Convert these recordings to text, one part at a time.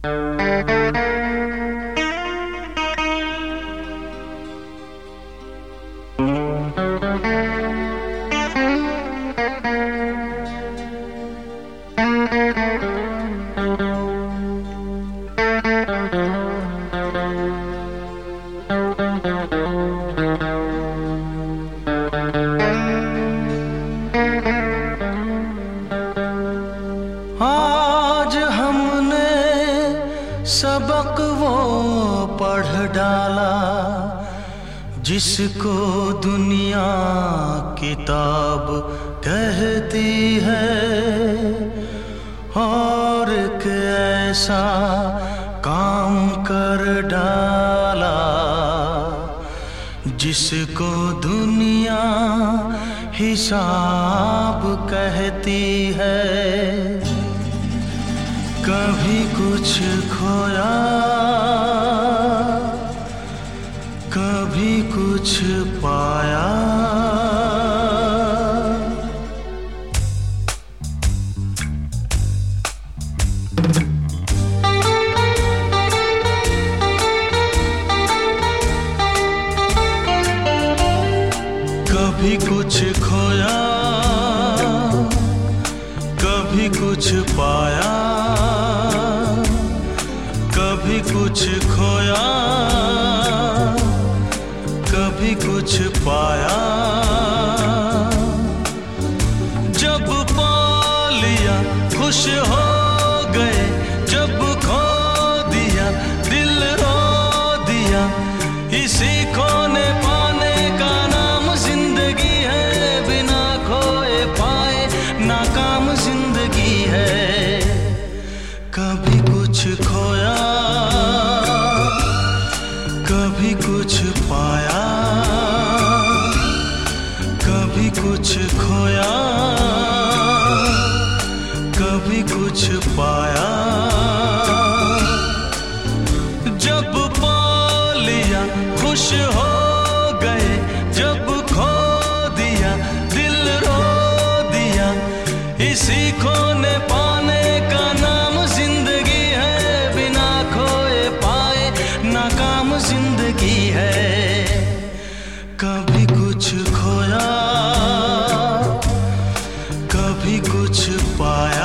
आज हमने सबक वो पढ़ डाला जिसको दुनिया किताब कहती है, और एक ऐसा काम कर डाला जिसको दुनिया हिसाब कहती है। कभी कुछ खोया, कभी कुछ पाया। कभी कुछ खोया, कभी कुछ पाया। कभी कुछ खोया, कभी कुछ पाया। जब पा लिया खुश हो गए, जब खो दिया दिल रो दिया। इसी खोने पाने का नाम जिंदगी है, बिना खोए पाए नाकाम जिंदगी है। कभी कुछ खोया, कभी कुछ पाया। कभी कुछ खोया, कभी कुछ पाया। जब पा लिया खुश हो गए, जब खो दिया दिल रो दिया। इसी खोने पाने का नाम जिंदगी है, बिना खोए पाए नाकाम जिंदगी है। कभी कुछ खोया, कभी कुछ पाया।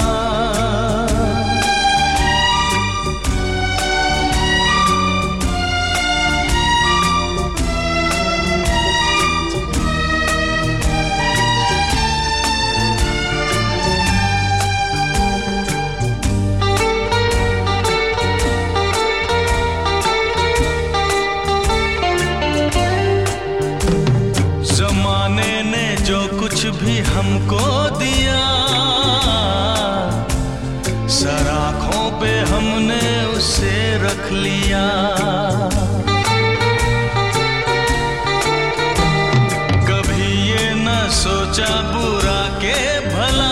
ज़माने ने जो कुछ भी हमको दिया, सर आँखों पे हमने उसे रख लिया। कभी ये न सोचा बुरा के भला,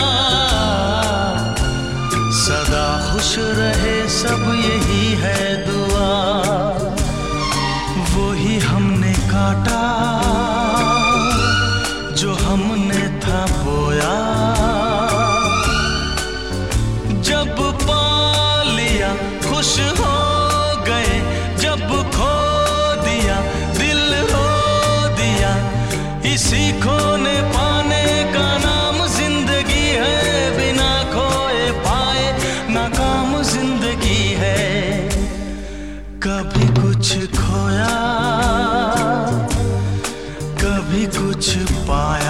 सदा खुश रहे सब यही है दुआ। वो ही हमने काटा जो हमने था बोया। जब पा लिया खुश हो गए, जब खो दिया दिल रो दिया। इसी खोने पाने का नाम जिंदगी है, बिना खोए पाए नाकाम जिंदगी है। कभी कुछ खोया, कभी कुछ पाया।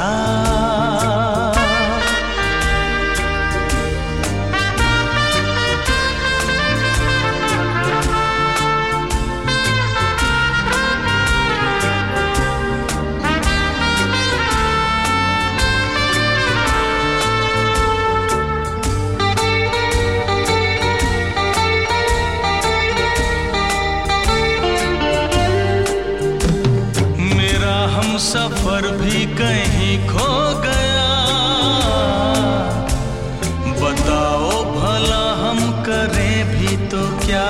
सफर भी कहीं खो गया, बताओ भला हम करें भी तो क्या।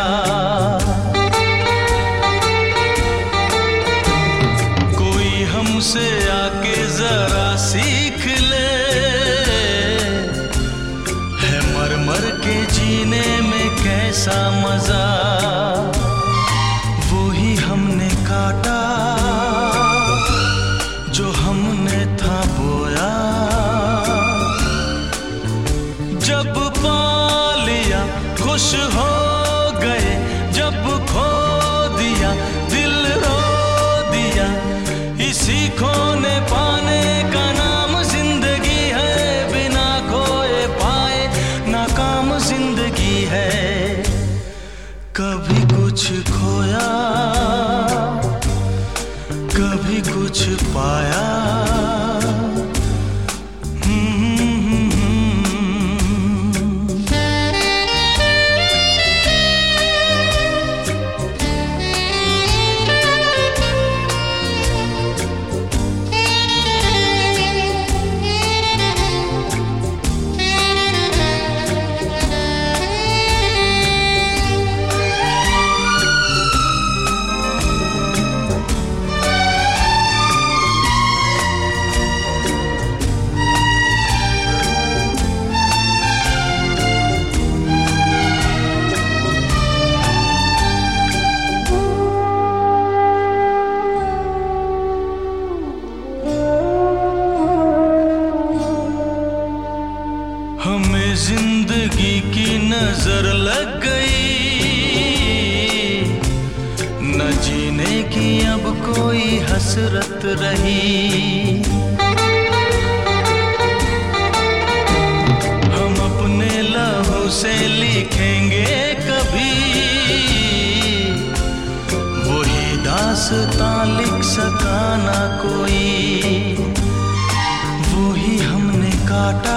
कोई हमसे आके जरा सीख ले, है मर मर के जीने में कैसे कैसा मजा, वो ही हमने काटा जो हमने था बोया। जब पा लिया खुश हो गए, जब खो दिया दिल रो दिया। इसी खोने पाने का नाम जिंदगी है, बिना खोए पाए नाकाम जिंदगी है। कभी कुछ खोया, कभी कुछ पाया। हमें जिंदगी की नजर लग गई, न जीने की अब कोई हसरत रही। हम अपने लहू से लिखेंगे कभी, वही दास्तां लिख सका ना कोई। वो ही हमने काटा